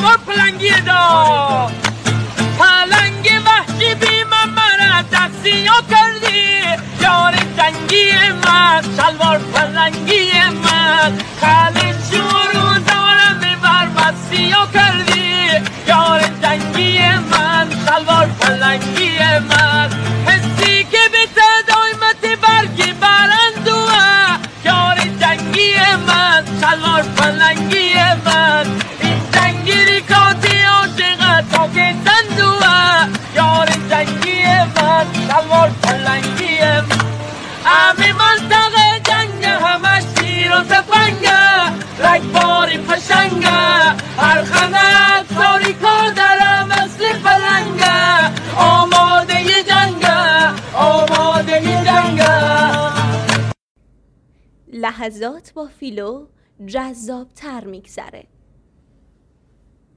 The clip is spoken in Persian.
شلوار پلنگی دا پلنگ وحشی بی من مرد دستی ها کردی یار جنگی من شلوار پلنگی من خالی شروع دارم ببر بستی ها کردی یار جنگی من شلوار پلنگی من حسی که به تدایمت برگی برندوه یار جنگی من شلوار پلنگی من این جنگیری کاتی عاشقه تا که تندوه یار جنگی من شلوار پلنگی من امی منطقه جنگ همش تیر و تفنگه رگباری پشنگه هر خنک تاریکا درم مثل پلنگه آماده ی جنگه آماده ی جنگه. لحظات با فیلو جذاب‌تر میگذره.